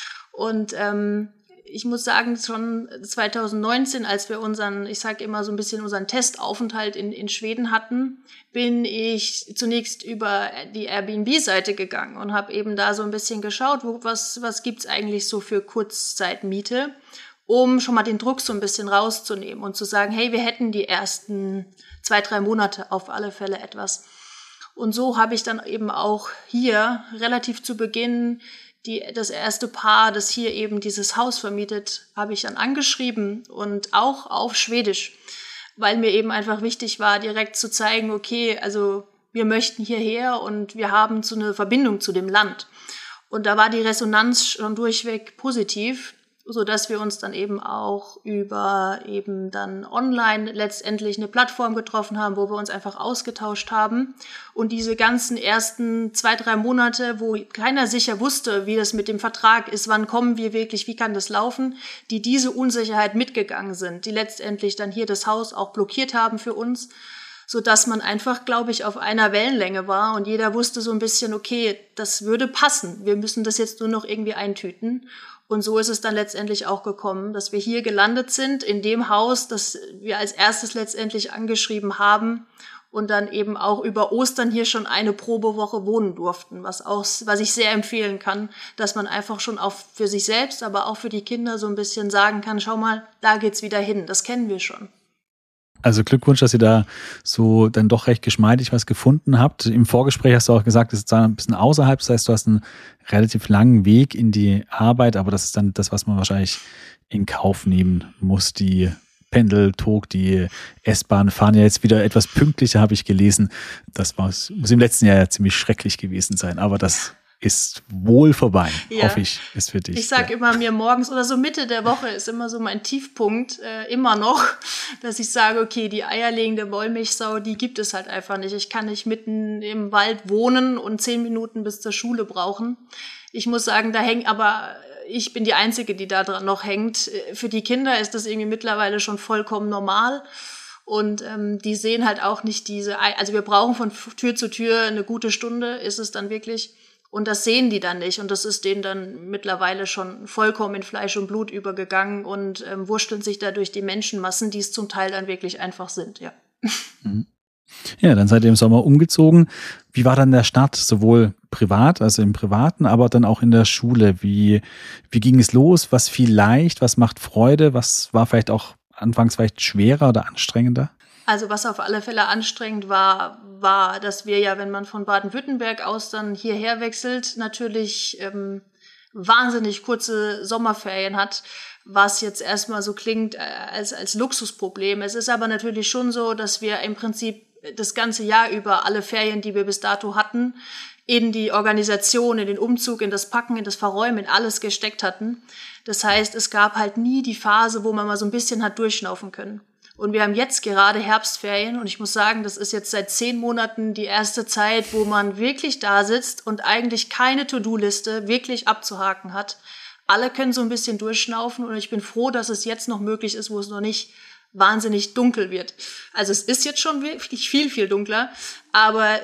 Und ähm, ich muss sagen, schon zwanzig neunzehn, als wir unseren, ich sage immer so ein bisschen unseren Testaufenthalt in, in Schweden hatten, bin ich zunächst über die Airbnb-Seite gegangen und habe eben da so ein bisschen geschaut, wo, was, was gibt's eigentlich so für Kurzzeitmiete, um schon mal den Druck so ein bisschen rauszunehmen und zu sagen, hey, wir hätten die ersten zwei, drei Monate auf alle Fälle etwas. Und so habe ich dann eben auch hier relativ zu Beginn Die, das erste Paar, das hier eben dieses Haus vermietet, habe ich dann angeschrieben und auch auf Schwedisch, weil mir eben einfach wichtig war, direkt zu zeigen, okay, also wir möchten hierher und wir haben so eine Verbindung zu dem Land. Und da war die Resonanz schon durchweg positiv, so dass wir uns dann eben auch über eben dann online letztendlich eine Plattform getroffen haben, wo wir uns einfach ausgetauscht haben. Und diese ganzen ersten zwei, drei Monate, wo keiner sicher wusste, wie das mit dem Vertrag ist, wann kommen wir wirklich, wie kann das laufen, die diese Unsicherheit mitgegangen sind, die letztendlich dann hier das Haus auch blockiert haben für uns, so dass man einfach, glaube ich, auf einer Wellenlänge war und jeder wusste so ein bisschen, okay, das würde passen. Wir müssen das jetzt nur noch irgendwie eintüten. Und so ist es dann letztendlich auch gekommen, dass wir hier gelandet sind, in dem Haus, das wir als erstes letztendlich angeschrieben haben und dann eben auch über Ostern hier schon eine Probewoche wohnen durften, was auch, was ich sehr empfehlen kann, dass man einfach schon auch für sich selbst, aber auch für die Kinder so ein bisschen sagen kann, schau mal, da geht's wieder hin, das kennen wir schon. Also Glückwunsch, dass ihr da so dann doch recht geschmeidig was gefunden habt. Im Vorgespräch hast du auch gesagt, es ist zwar ein bisschen außerhalb, das heißt, du hast einen relativ langen Weg in die Arbeit, aber das ist dann das, was man wahrscheinlich in Kauf nehmen muss. Die Pendeltog, die S-Bahn fahren ja jetzt wieder etwas pünktlicher, habe ich gelesen. Das muss im letzten Jahr ja ziemlich schrecklich gewesen sein, aber das ist wohl vorbei, ja. hoffe ich, ist für dich. Ich sage ja. immer mir morgens oder so Mitte der Woche ist immer so mein Tiefpunkt, äh, immer noch, dass ich sage, okay, die eierlegende Wollmilchsau, die gibt es halt einfach nicht. Ich kann nicht mitten im Wald wohnen und zehn Minuten bis zur Schule brauchen. Ich muss sagen, da hängt aber, ich bin die Einzige, die da dran noch hängt. Für die Kinder ist das irgendwie mittlerweile schon vollkommen normal. Und ähm, die sehen halt auch nicht diese, also wir brauchen von Tür zu Tür eine gute Stunde, ist es dann wirklich. Und das sehen die dann nicht. Und das ist denen dann mittlerweile schon vollkommen in Fleisch und Blut übergegangen und ähm, wurschteln sich da durch die Menschenmassen, die es zum Teil dann wirklich einfach sind, ja. Ja, dann seid ihr im Sommer umgezogen. Wie war dann der Start, sowohl privat, also im Privaten, aber dann auch in der Schule? Wie, wie ging es los? Was fiel leicht? Was macht Freude? Was war vielleicht auch anfangs vielleicht schwerer oder anstrengender? Also was auf alle Fälle anstrengend war, war, dass wir ja, wenn man von Baden-Württemberg aus dann hierher wechselt, natürlich ähm, wahnsinnig kurze Sommerferien hat, was jetzt erstmal so klingt als, als Luxusproblem. Es ist aber natürlich schon so, dass wir im Prinzip das ganze Jahr über alle Ferien, die wir bis dato hatten, in die Organisation, in den Umzug, in das Packen, in das Verräumen, in alles gesteckt hatten. Das heißt, es gab halt nie die Phase, wo man mal so ein bisschen hat durchschnaufen können. Und wir haben jetzt gerade Herbstferien und ich muss sagen, das ist jetzt seit zehn Monaten die erste Zeit, wo man wirklich da sitzt und eigentlich keine To-Do-Liste wirklich abzuhaken hat. Alle können so ein bisschen durchschnaufen und ich bin froh, dass es jetzt noch möglich ist, wo es noch nicht wahnsinnig dunkel wird. Also es ist jetzt schon wirklich viel, viel dunkler, aber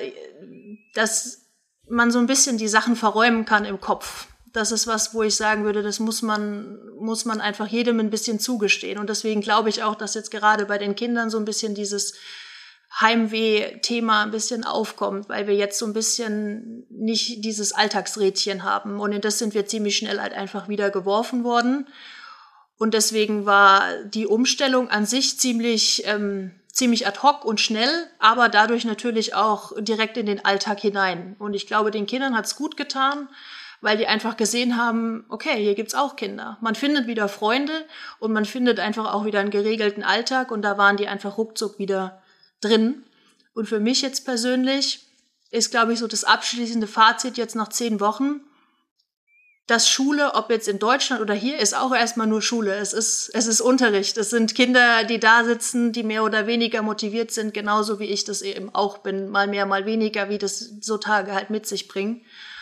dass man so ein bisschen die Sachen verräumen kann im Kopf. Das ist was, wo ich sagen würde, das muss man, muss man einfach jedem ein bisschen zugestehen. Und deswegen glaube ich auch, dass jetzt gerade bei den Kindern so ein bisschen dieses Heimweh-Thema ein bisschen aufkommt, weil wir jetzt so ein bisschen nicht dieses Alltagsrädchen haben. Und in das sind wir ziemlich schnell halt einfach wieder geworfen worden. Und deswegen war die Umstellung an sich ziemlich, ähm, ziemlich ad hoc und schnell, aber dadurch natürlich auch direkt in den Alltag hinein. Und ich glaube, den Kindern hat's gut getan, weil die einfach gesehen haben, okay, hier gibt's auch Kinder. Man findet wieder Freunde und man findet einfach auch wieder einen geregelten Alltag und da waren die einfach ruckzuck wieder drin. Und für mich jetzt persönlich ist, glaube ich, so das abschließende Fazit jetzt nach zehn Wochen, dass Schule, ob jetzt in Deutschland oder hier, ist auch erstmal nur Schule. Es ist, es ist Unterricht. Es sind Kinder, die da sitzen, die mehr oder weniger motiviert sind, genauso wie ich das eben auch bin. Mal mehr, mal weniger, wie das so Tage halt mit sich bringen.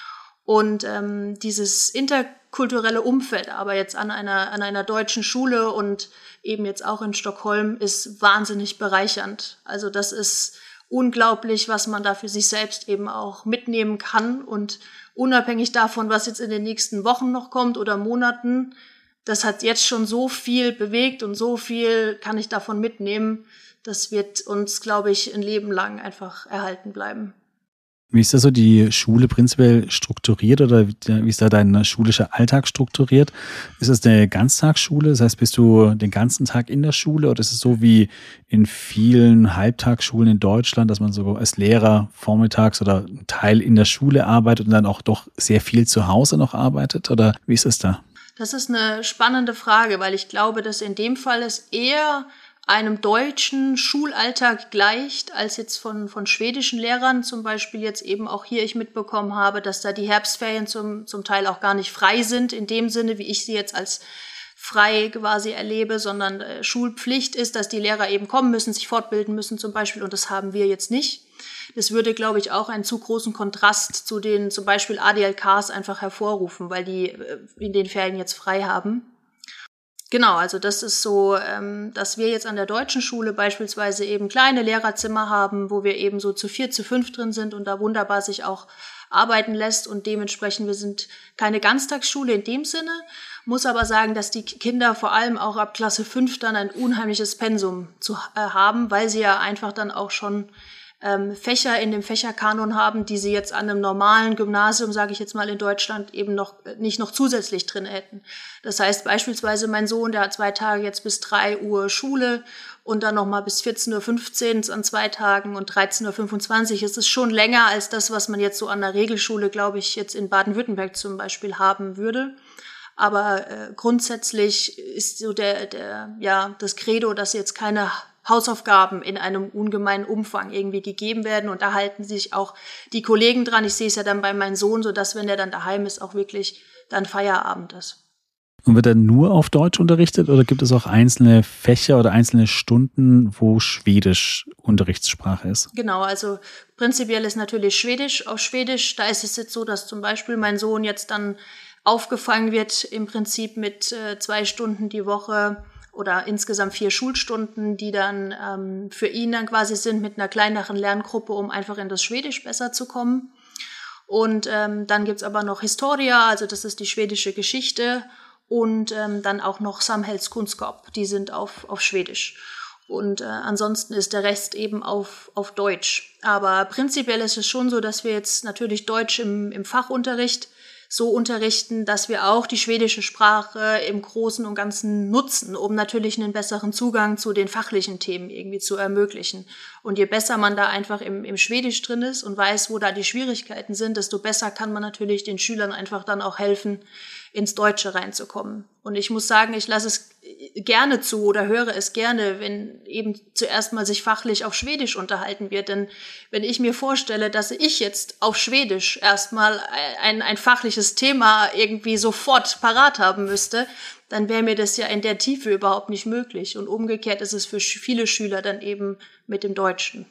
Und ähm, dieses interkulturelle Umfeld, aber jetzt an einer an einer deutschen Schule und eben jetzt auch in Stockholm, ist wahnsinnig bereichernd. Also das ist unglaublich, was man da für sich selbst eben auch mitnehmen kann. Und unabhängig davon, was jetzt in den nächsten Wochen noch kommt oder Monaten, das hat jetzt schon so viel bewegt und so viel kann ich davon mitnehmen. Das wird uns, glaube ich, ein Leben lang einfach erhalten bleiben. Wie ist da so die Schule prinzipiell strukturiert oder wie ist da dein schulischer Alltag strukturiert? Ist es eine Ganztagsschule? Das heißt, bist du den ganzen Tag in der Schule oder ist es so wie in vielen Halbtagsschulen in Deutschland, dass man so als Lehrer vormittags oder einen Teil in der Schule arbeitet und dann auch doch sehr viel zu Hause noch arbeitet? Oder wie ist es da? Das ist eine spannende Frage, weil ich glaube, dass in dem Fall es eher einem deutschen Schulalltag gleicht, als jetzt von, von schwedischen Lehrern zum Beispiel jetzt eben auch hier ich mitbekommen habe, dass da die Herbstferien zum, zum Teil auch gar nicht frei sind, in dem Sinne, wie ich sie jetzt als frei quasi erlebe, sondern äh, Schulpflicht ist, dass die Lehrer eben kommen müssen, sich fortbilden müssen zum Beispiel und das haben wir jetzt nicht. Das würde, glaube ich, auch einen zu großen Kontrast zu den zum Beispiel A D L Ks einfach hervorrufen, weil die äh, in den Ferien jetzt frei haben. Genau, also das ist so, ähm, dass wir jetzt an der deutschen Schule beispielsweise eben kleine Lehrerzimmer haben, wo wir eben so zu vier, zu fünf drin sind und da wunderbar sich auch arbeiten lässt und dementsprechend, wir sind keine Ganztagsschule in dem Sinne, muss aber sagen, dass die Kinder vor allem auch ab Klasse fünf dann ein unheimliches Pensum zu äh, haben, weil sie ja einfach dann auch schon ähm, Fächer in dem Fächerkanon haben, die sie jetzt an einem normalen Gymnasium, sage ich jetzt mal in Deutschland, eben noch nicht noch zusätzlich drin hätten. Das heißt beispielsweise mein Sohn, der hat zwei Tage jetzt bis drei Uhr Schule und dann nochmal bis vierzehn Uhr fünfzehn an zwei Tagen und dreizehn Uhr fünfundzwanzig. Es ist schon länger als das, was man jetzt so an der Regelschule, glaube ich, jetzt in Baden-Württemberg zum Beispiel haben würde. Aber äh, grundsätzlich ist so der, der, ja, das Credo, dass jetzt keine Hausaufgaben in einem ungemeinen Umfang irgendwie gegeben werden. Und da halten sich auch die Kollegen dran. Ich sehe es ja dann bei meinem Sohn, so dass, wenn er dann daheim ist, auch wirklich dann Feierabend ist. Und wird er nur auf Deutsch unterrichtet oder gibt es auch einzelne Fächer oder einzelne Stunden, wo Schwedisch Unterrichtssprache ist? Genau, also prinzipiell ist natürlich Schwedisch auf Schwedisch. Da ist es jetzt so, dass zum Beispiel mein Sohn jetzt dann aufgefangen wird im Prinzip mit äh, zwei Stunden die Woche oder insgesamt vier Schulstunden, die dann ähm, für ihn dann quasi sind mit einer kleineren Lerngruppe, um einfach in das Schwedisch besser zu kommen. Und ähm, dann gibt's aber noch Historia, also das ist die schwedische Geschichte. Und ähm, dann auch noch Samhällskunskap, die sind auf, auf Schwedisch. Und äh, ansonsten ist der Rest eben auf, auf Deutsch. Aber prinzipiell ist es schon so, dass wir jetzt natürlich Deutsch im, im Fachunterricht so unterrichten, dass wir auch die schwedische Sprache im Großen und Ganzen nutzen, um natürlich einen besseren Zugang zu den fachlichen Themen irgendwie zu ermöglichen. Und je besser man da einfach im, im Schwedisch drin ist und weiß, wo da die Schwierigkeiten sind, desto besser kann man natürlich den Schülern einfach dann auch helfen, ins Deutsche reinzukommen. Und ich muss sagen, ich lasse es gerne zu oder höre es gerne, wenn eben zuerst mal sich fachlich auf Schwedisch unterhalten wird. Denn wenn ich mir vorstelle, dass ich jetzt auf Schwedisch erstmal ein, ein fachliches Thema irgendwie sofort parat haben müsste, dann wäre mir das ja in der Tiefe überhaupt nicht möglich. Und umgekehrt ist es für viele Schüler dann eben mit dem Deutschen.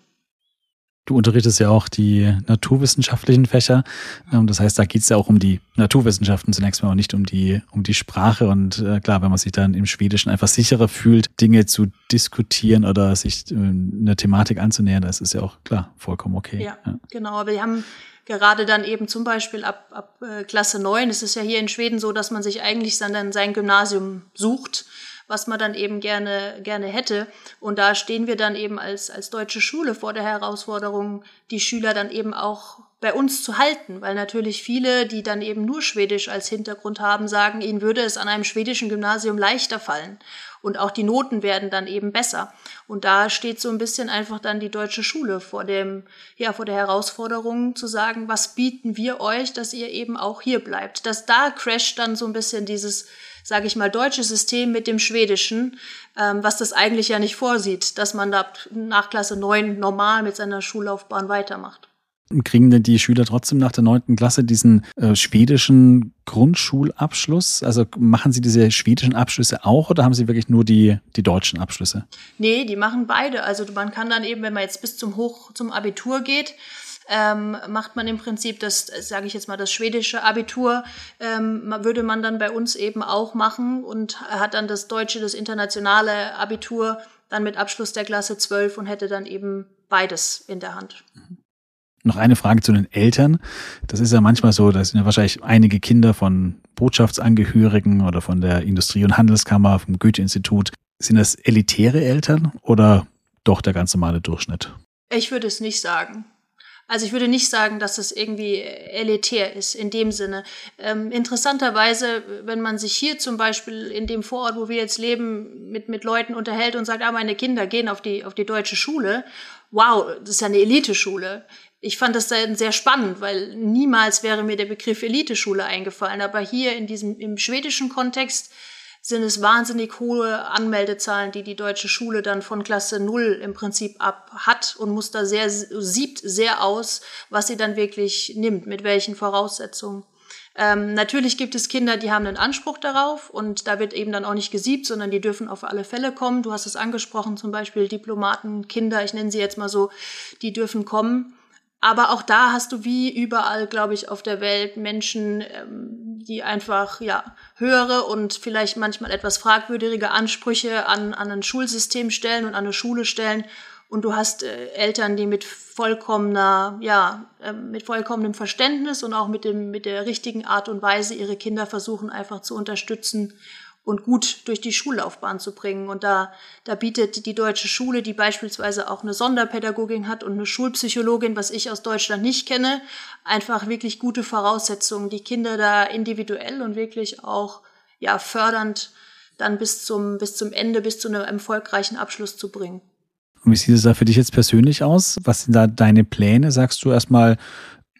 Du unterrichtest ja auch die naturwissenschaftlichen Fächer. Das heißt, da geht es ja auch um die Naturwissenschaften zunächst mal und nicht um die, um die Sprache. Und äh, klar, wenn man sich dann im Schwedischen einfach sicherer fühlt, Dinge zu diskutieren oder sich äh, einer Thematik anzunähern, das ist ja auch klar vollkommen okay. Ja, ja. Genau. Aber wir haben gerade dann eben zum Beispiel ab, ab äh, Klasse neun, es ist ja hier in Schweden so, dass man sich eigentlich dann sein Gymnasium sucht, was man dann eben gerne gerne hätte. Und da stehen wir dann eben als als deutsche Schule vor der Herausforderung, die Schüler dann eben auch bei uns zu halten, weil natürlich viele, die dann eben nur Schwedisch als Hintergrund haben, sagen, ihnen würde es an einem schwedischen Gymnasium leichter fallen. Und auch die Noten werden dann eben besser. Und da steht so ein bisschen einfach dann die deutsche Schule vor dem, ja, vor der Herausforderung zu sagen, was bieten wir euch, dass ihr eben auch hier bleibt. Dass da crasht dann so ein bisschen dieses, sage ich mal, deutsche System mit dem Schwedischen, ähm, was das eigentlich ja nicht vorsieht, dass man da nach Klasse neun normal mit seiner Schullaufbahn weitermacht. Kriegen denn die Schüler trotzdem nach der neunten Klasse diesen äh, schwedischen Grundschulabschluss? Also machen sie diese schwedischen Abschlüsse auch oder haben sie wirklich nur die, die deutschen Abschlüsse? Nee, die machen beide. Also man kann dann eben, wenn man jetzt bis zum Hoch, zum Abitur geht, ähm, macht man im Prinzip das, sage ich jetzt mal, das schwedische Abitur, ähm, würde man dann bei uns eben auch machen und hat dann das deutsche, das internationale Abitur dann mit Abschluss der Klasse zwölf und hätte dann eben beides in der Hand. Mhm. Noch eine Frage zu den Eltern. Das ist ja manchmal so, da sind ja wahrscheinlich einige Kinder von Botschaftsangehörigen oder von der Industrie- und Handelskammer, vom Goethe-Institut. Sind das elitäre Eltern oder doch der ganz normale Durchschnitt? Ich würde es nicht sagen. Also ich würde nicht sagen, dass es irgendwie elitär ist in dem Sinne. Ähm, interessanterweise, wenn man sich hier zum Beispiel in dem Vorort, wo wir jetzt leben, mit, mit Leuten unterhält und sagt, ah, meine Kinder gehen auf die, auf die deutsche Schule. Wow, das ist ja eine Eliteschule. Ich fand das dann sehr spannend, weil niemals wäre mir der Begriff Eliteschule eingefallen. Aber hier in diesem, im schwedischen Kontext sind es wahnsinnig hohe Anmeldezahlen, die die deutsche Schule dann von Klasse null im Prinzip ab hat und muss da sehr, siebt sehr aus, was sie dann wirklich nimmt, mit welchen Voraussetzungen. Ähm, natürlich gibt es Kinder, die haben einen Anspruch darauf und da wird eben dann auch nicht gesiebt, sondern die dürfen auf alle Fälle kommen. Du hast es angesprochen, zum Beispiel Diplomaten, Kinder, ich nenne sie jetzt mal so, die dürfen kommen. Aber auch da hast du wie überall, glaube ich, auf der Welt Menschen, ähm, die einfach ja höhere und vielleicht manchmal etwas fragwürdige Ansprüche an, an ein Schulsystem stellen und an eine Schule stellen. Und du hast äh, Eltern, die mit vollkommener, ja, äh, mit vollkommenem Verständnis und auch mit dem mit der richtigen Art und Weise ihre Kinder versuchen einfach zu unterstützen und gut durch die Schullaufbahn zu bringen. Und da, da bietet die deutsche Schule, die beispielsweise auch eine Sonderpädagogin hat und eine Schulpsychologin, was ich aus Deutschland nicht kenne, einfach wirklich gute Voraussetzungen, die Kinder da individuell und wirklich auch ja fördernd dann bis zum, bis zum Ende, bis zu einem erfolgreichen Abschluss zu bringen. Und wie sieht es da für dich jetzt persönlich aus? Was sind da deine Pläne? Sagst du erstmal,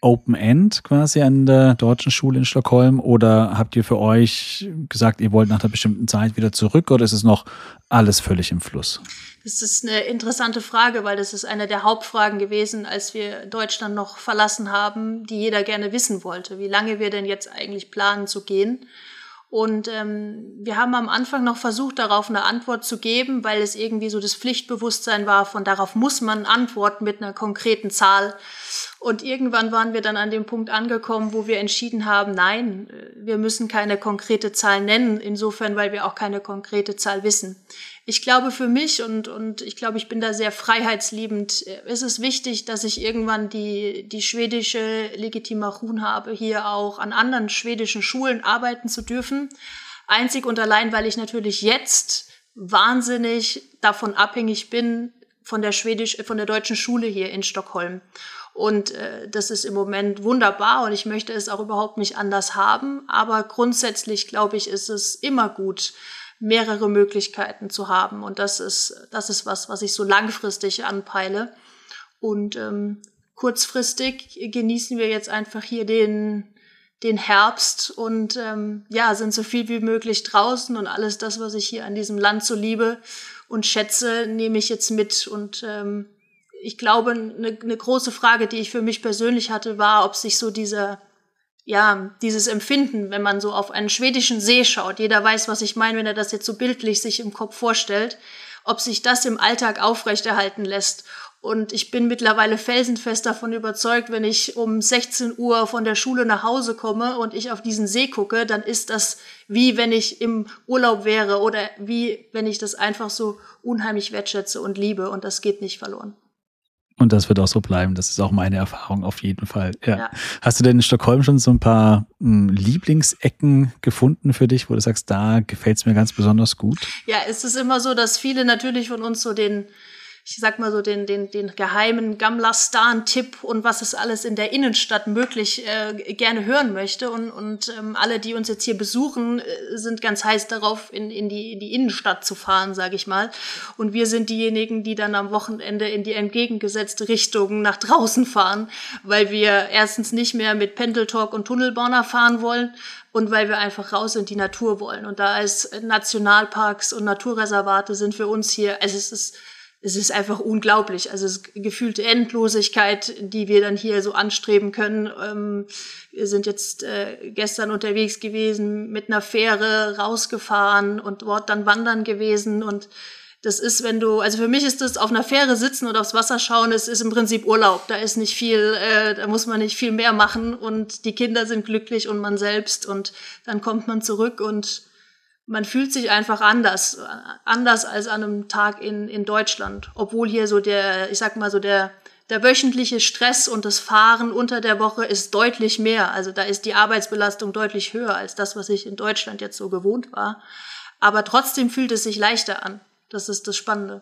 Open End quasi an der deutschen Schule in Stockholm oder habt ihr für euch gesagt, ihr wollt nach einer bestimmten Zeit wieder zurück oder ist es noch alles völlig im Fluss? Das ist eine interessante Frage, weil das ist eine der Hauptfragen gewesen, als wir Deutschland noch verlassen haben, die jeder gerne wissen wollte, wie lange wir denn jetzt eigentlich planen zu gehen. Und ähm, wir haben am Anfang noch versucht, darauf eine Antwort zu geben, weil es irgendwie so das Pflichtbewusstsein war, von darauf muss man antworten mit einer konkreten Zahl. Und irgendwann waren wir dann an dem Punkt angekommen, wo wir entschieden haben, nein, wir müssen keine konkrete Zahl nennen, insofern, weil wir auch keine konkrete Zahl wissen. Ich glaube für mich und und ich glaube, ich bin da sehr freiheitsliebend, ist es wichtig, dass ich irgendwann die die schwedische Legitimation habe, hier auch an anderen schwedischen Schulen arbeiten zu dürfen. Einzig und allein, weil ich natürlich jetzt wahnsinnig davon abhängig bin von der schwedisch von der deutschen Schule hier in Stockholm. Und äh, das ist im Moment wunderbar und ich möchte es auch überhaupt nicht anders haben. Aber grundsätzlich, glaube ich, ist es immer gut, mehrere Möglichkeiten zu haben. Und das ist, das ist was, was ich so langfristig anpeile. Und ähm, kurzfristig genießen wir jetzt einfach hier den, den Herbst und ähm, ja, sind so viel wie möglich draußen und alles das, was ich hier an diesem Land so liebe und schätze, nehme ich jetzt mit. Und ähm, ich glaube, eine, eine große Frage, die ich für mich persönlich hatte, war, ob sich so dieser ja, dieses Empfinden, wenn man so auf einen schwedischen See schaut, jeder weiß, was ich meine, wenn er das jetzt so bildlich sich im Kopf vorstellt, ob sich das im Alltag aufrechterhalten lässt. Und ich bin mittlerweile felsenfest davon überzeugt, wenn ich um sechzehn Uhr von der Schule nach Hause komme und ich auf diesen See gucke, dann ist das wie wenn ich im Urlaub wäre oder wie wenn ich das einfach so unheimlich wertschätze und liebe und das geht nicht verloren. Und das wird auch so bleiben. Das ist auch meine Erfahrung auf jeden Fall. Ja. Ja. Hast du denn in Stockholm schon so ein paar mh, Lieblingsecken gefunden für dich, wo du sagst, da gefällt es mir ganz besonders gut? Ja, es ist immer so, dass viele natürlich von uns so den, ich sag mal so den den den geheimen Gamla Stan-Tipp und was es alles in der Innenstadt möglich äh, gerne hören möchte und und ähm, alle, die uns jetzt hier besuchen, äh, sind ganz heiß darauf, in in die in die Innenstadt zu fahren, sage ich mal. Und wir sind diejenigen, die dann am Wochenende in die entgegengesetzte Richtung nach draußen fahren, weil wir erstens nicht mehr mit Pendeltåg und Tunnelbana fahren wollen und weil wir einfach raus in die Natur wollen. Und da ist Nationalparks und Naturreservate sind für uns hier, also es ist Es ist einfach unglaublich. Also es ist gefühlte Endlosigkeit, die wir dann hier so anstreben können. Ähm, wir sind jetzt äh, gestern unterwegs gewesen, mit einer Fähre rausgefahren und dort dann wandern gewesen. Und das ist, wenn du, also für mich ist das auf einer Fähre sitzen und aufs Wasser schauen, es ist im Prinzip Urlaub. Da ist nicht viel, äh, da muss man nicht viel mehr machen und die Kinder sind glücklich und man selbst. Und dann kommt man zurück und man fühlt sich einfach anders, anders als an einem Tag in, in Deutschland. Obwohl hier so der, ich sag mal so der, der wöchentliche Stress und das Fahren unter der Woche ist deutlich mehr. Also da ist die Arbeitsbelastung deutlich höher als das, was ich in Deutschland jetzt so gewohnt war. Aber trotzdem fühlt es sich leichter an. Das ist das Spannende.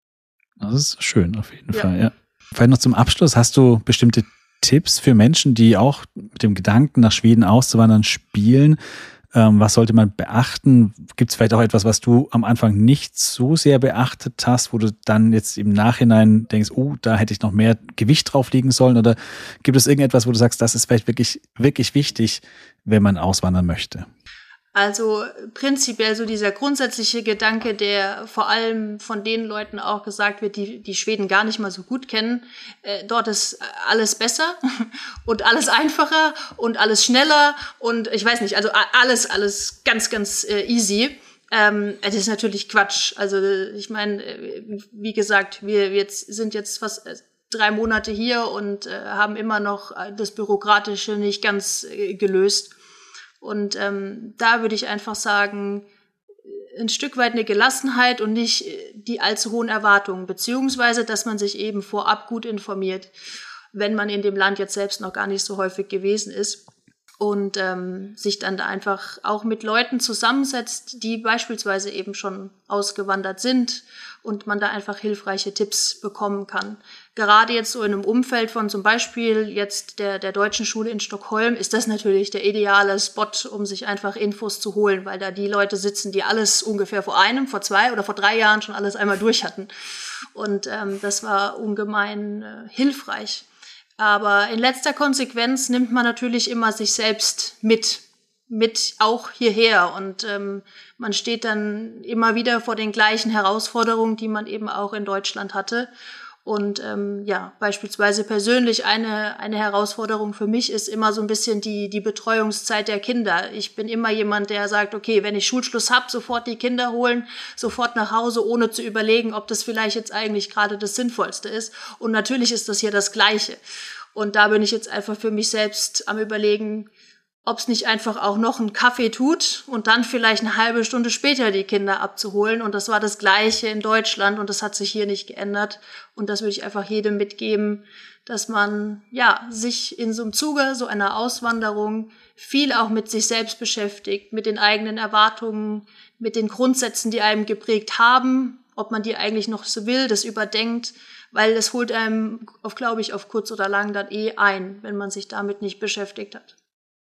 Das ist schön, auf jeden Ja. Fall, ja. Vielleicht noch zum Abschluss, hast du bestimmte Tipps für Menschen, die auch mit dem Gedanken, nach Schweden auszuwandern, spielen? Ähm, was sollte man beachten? Gibt es vielleicht auch etwas, was du am Anfang nicht so sehr beachtet hast, wo du dann jetzt im Nachhinein denkst, oh, da hätte ich noch mehr Gewicht drauflegen sollen? Oder gibt es irgendetwas, wo du sagst, das ist vielleicht wirklich, wirklich wichtig, wenn man auswandern möchte? Also prinzipiell so dieser grundsätzliche Gedanke, der vor allem von den Leuten auch gesagt wird, die die Schweden gar nicht mal so gut kennen. Äh, dort ist alles besser und alles einfacher und alles schneller und ich weiß nicht, also alles, alles ganz, ganz äh, easy. Ähm, das ist natürlich Quatsch. Also ich meine, wie gesagt, wir jetzt sind jetzt fast drei Monate hier und äh, haben immer noch das Bürokratische nicht ganz äh, gelöst. Und ähm, da würde ich einfach sagen, ein Stück weit eine Gelassenheit und nicht die allzu hohen Erwartungen, beziehungsweise, dass man sich eben vorab gut informiert, wenn man in dem Land jetzt selbst noch gar nicht so häufig gewesen ist und ähm, sich dann da einfach auch mit Leuten zusammensetzt, die beispielsweise eben schon ausgewandert sind und man da einfach hilfreiche Tipps bekommen kann. Gerade jetzt so in einem Umfeld von zum Beispiel jetzt der, der deutschen Schule in Stockholm ist das natürlich der ideale Spot, um sich einfach Infos zu holen, weil da die Leute sitzen, die alles ungefähr vor einem, vor zwei oder vor drei Jahren schon alles einmal durch hatten. Und ähm, das war ungemein äh, hilfreich. Aber in letzter Konsequenz nimmt man natürlich immer sich selbst mit, mit auch hierher. Und ähm, man steht dann immer wieder vor den gleichen Herausforderungen, die man eben auch in Deutschland hatte. Und ähm, ja, beispielsweise persönlich eine eine Herausforderung für mich ist immer so ein bisschen die die Betreuungszeit der Kinder. Ich bin immer jemand, der sagt, okay, wenn ich Schulschluss habe, sofort die Kinder holen, sofort nach Hause, ohne zu überlegen, ob das vielleicht jetzt eigentlich gerade das Sinnvollste ist. Und natürlich ist das hier das Gleiche. Und da bin ich jetzt einfach für mich selbst am Überlegen, ob es nicht einfach auch noch einen Kaffee tut und dann vielleicht eine halbe Stunde später die Kinder abzuholen. Und das war das Gleiche in Deutschland und das hat sich hier nicht geändert. Und das würde ich einfach jedem mitgeben, dass man ja sich in so einem Zuge, so einer Auswanderung viel auch mit sich selbst beschäftigt, mit den eigenen Erwartungen, mit den Grundsätzen, die einem geprägt haben, ob man die eigentlich noch so will, das überdenkt, weil es holt einem, auf, glaube ich, auf kurz oder lang dann eh ein, wenn man sich damit nicht beschäftigt hat.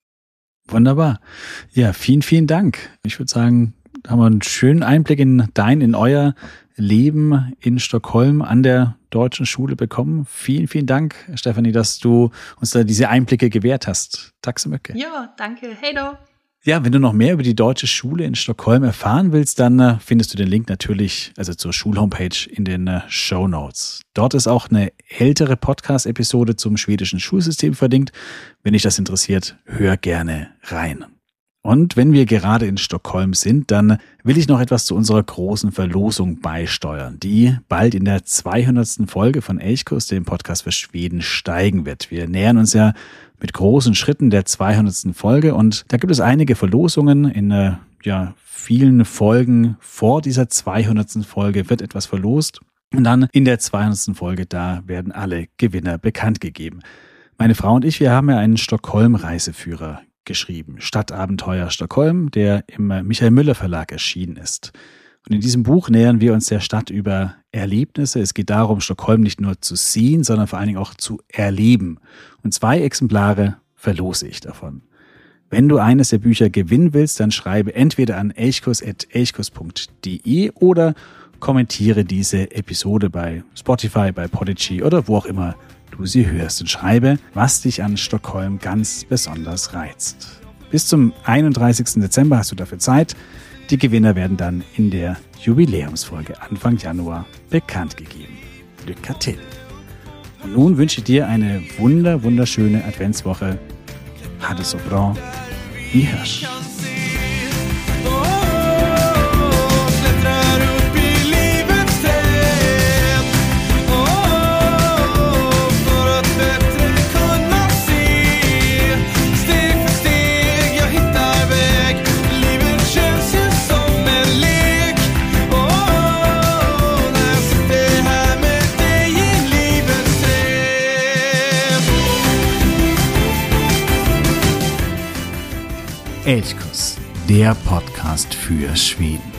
Wunderbar. Ja, vielen, vielen Dank. Ich würde sagen, da haben wir einen schönen Einblick in dein, in euer Leben in Stockholm an der deutschen Schule bekommen. Vielen, vielen Dank, Stefanie, dass du uns da diese Einblicke gewährt hast. Tack så mycket. Ja, danke. Hey do. Ja, wenn du noch mehr über die deutsche Schule in Stockholm erfahren willst, dann äh, findest du den Link natürlich, also zur Schulhomepage, in den äh, Shownotes. Dort ist auch eine ältere Podcast-Episode zum schwedischen Schulsystem verlinkt. Wenn dich das interessiert, hör gerne rein. Und wenn wir gerade in Stockholm sind, dann will ich noch etwas zu unserer großen Verlosung beisteuern, die bald in der zweihundertsten Folge von Elchkuss, dem Podcast für Schweden, steigen wird. Wir nähern uns ja mit großen Schritten der zweihundertsten Folge und da gibt es einige Verlosungen. In äh, ja, vielen Folgen vor dieser zweihundertsten Folge wird etwas verlost und dann in der zweihundertsten Folge, da werden alle Gewinner bekannt gegeben. Meine Frau und ich, wir haben ja einen Stockholm-Reiseführer geschrieben, Stadtabenteuer Stockholm, der im Michael Müller Verlag erschienen ist. Und in diesem Buch nähern wir uns der Stadt über Erlebnisse. Es geht darum, Stockholm nicht nur zu sehen, sondern vor allen Dingen auch zu erleben. Und zwei Exemplare verlose ich davon. Wenn du eines der Bücher gewinnen willst, dann schreibe entweder an elchkuss at elchkuss punkt de oder kommentiere diese Episode bei Spotify, bei Podigy oder wo auch immer du sie hörst und schreibe, was dich an Stockholm ganz besonders reizt. Bis zum einunddreißigsten Dezember hast du dafür Zeit. Die Gewinner werden dann in der Jubiläumsfolge Anfang Januar bekannt gegeben. Lycka till! Und nun wünsche ich dir eine wunder, wunderschöne Adventswoche. Ha det så bra. Vi hörs. Elchkuss, der Podcast für Schweden.